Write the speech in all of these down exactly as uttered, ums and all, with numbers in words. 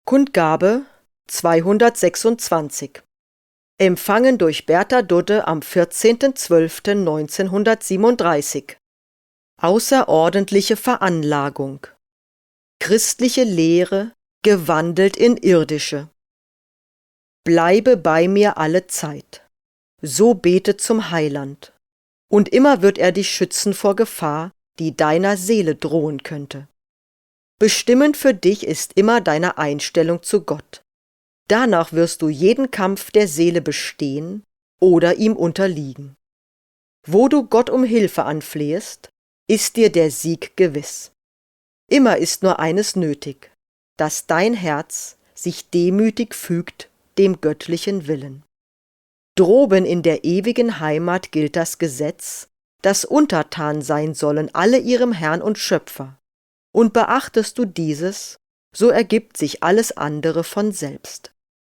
Kundgabe zweihundertsechsundzwanzig. Empfangen durch Bertha Dudde am vierzehnten zwölften neunzehnhundertsiebenunddreißig. Außerordentliche Veranlagung. Christliche Lehre gewandelt in irdische. Bleibe bei mir alle Zeit. So bete zum Heiland. Und immer wird er dich schützen vor Gefahr, die deiner Seele drohen könnte. Bestimmend für dich ist immer deine Einstellung zu Gott. Danach wirst du jeden Kampf der Seele bestehen oder ihm unterliegen. Wo du Gott um Hilfe anflehest, ist dir der Sieg gewiss. Immer ist nur eines nötig, dass dein Herz sich demütig fügt dem göttlichen Willen. Droben in der ewigen Heimat gilt das Gesetz, dass untertan sein sollen alle ihrem Herrn und Schöpfer. Und beachtest du dieses, so ergibt sich alles andere von selbst.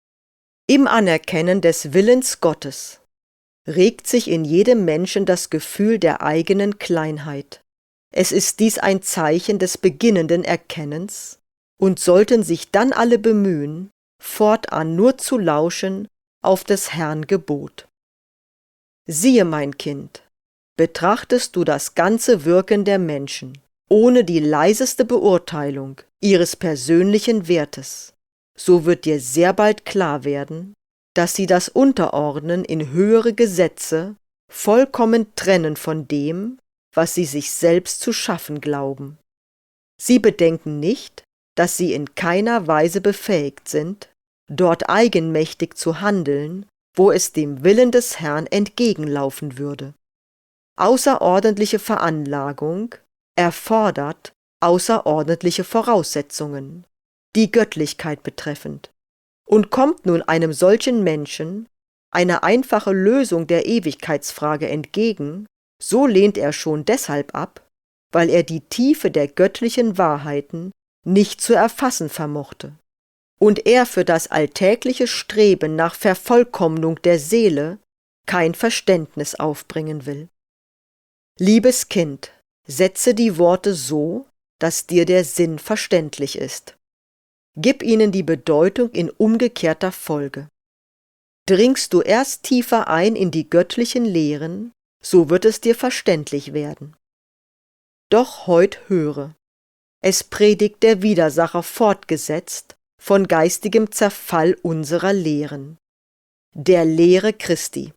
Im Anerkennen des Willens Gottes regt sich in jedem Menschen das Gefühl der eigenen Kleinheit. Es ist dies ein Zeichen des beginnenden Erkennens, und sollten sich dann alle bemühen, fortan nur zu lauschen auf des Herrn Gebot. Siehe, mein Kind, betrachtest du das ganze Wirken der Menschen, ohne die leiseste Beurteilung ihres persönlichen Wertes, so wird dir sehr bald klar werden, dass sie das Unterordnen in höhere Gesetze vollkommen trennen von dem, was sie sich selbst zu schaffen glauben. Sie bedenken nicht, dass sie in keiner Weise befähigt sind, dort eigenmächtig zu handeln, wo es dem Willen des Herrn entgegenlaufen würde. Außerordentliche Veranlagung erfordert außerordentliche Voraussetzungen, die Göttlichkeit betreffend. Und kommt nun einem solchen Menschen eine einfache Lösung der Ewigkeitsfrage entgegen, so lehnt er schon deshalb ab, weil er die Tiefe der göttlichen Wahrheiten nicht zu erfassen vermochte und er für das alltägliche Streben nach Vervollkommnung der Seele kein Verständnis aufbringen will. Liebes Kind, setze die Worte so, dass dir der Sinn verständlich ist. Gib ihnen die Bedeutung in umgekehrter Folge. Dringst du erst tiefer ein in die göttlichen Lehren, so wird es dir verständlich werden. Doch heut höre. Es predigt der Widersacher fortgesetzt von geistigem Zerfall unserer Lehren, der Lehre Christi.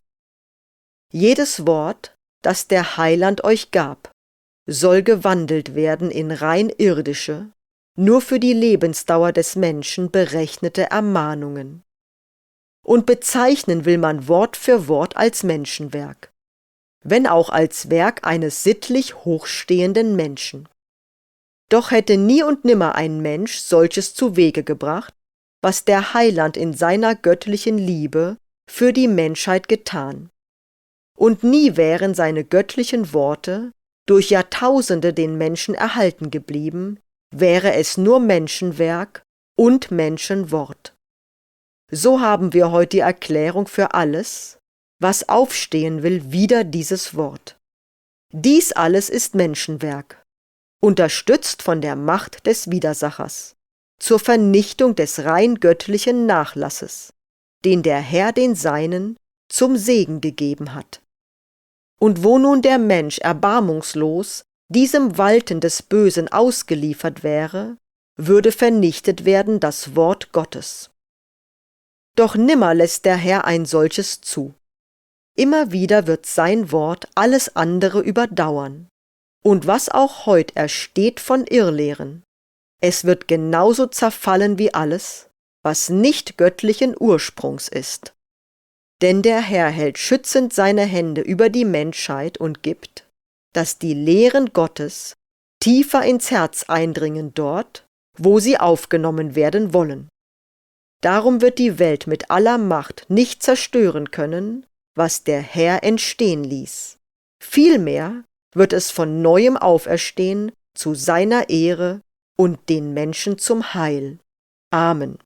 Jedes Wort, das der Heiland euch gab, soll gewandelt werden in rein irdische, nur für die Lebensdauer des Menschen berechnete Ermahnungen. Und bezeichnen will man Wort für Wort als Menschenwerk, wenn auch als Werk eines sittlich hochstehenden Menschen. Doch hätte nie und nimmer ein Mensch solches zu Wege gebracht, was der Heiland in seiner göttlichen Liebe für die Menschheit getan. Und nie wären seine göttlichen Worte durch Jahrtausende den Menschen erhalten geblieben, wäre es nur Menschenwerk und Menschenwort. So haben wir heute die Erklärung für alles, was aufstehen will, wider dieses Wort. Dies alles ist Menschenwerk, unterstützt von der Macht des Widersachers, zur Vernichtung des rein göttlichen Nachlasses, den der Herr den Seinen zum Segen gegeben hat. Und wo nun der Mensch erbarmungslos diesem Walten des Bösen ausgeliefert wäre, würde vernichtet werden das Wort Gottes. Doch nimmer lässt der Herr ein solches zu. Immer wieder wird sein Wort alles andere überdauern. Und was auch heut ersteht von Irrlehren, es wird genauso zerfallen wie alles, was nicht göttlichen Ursprungs ist. Denn der Herr hält schützend seine Hände über die Menschheit und gibt, dass die Lehren Gottes tiefer ins Herz eindringen dort, wo sie aufgenommen werden wollen. Darum wird die Welt mit aller Macht nicht zerstören können, was der Herr entstehen ließ. Vielmehr wird es von neuem auferstehen zu seiner Ehre und den Menschen zum Heil. Amen.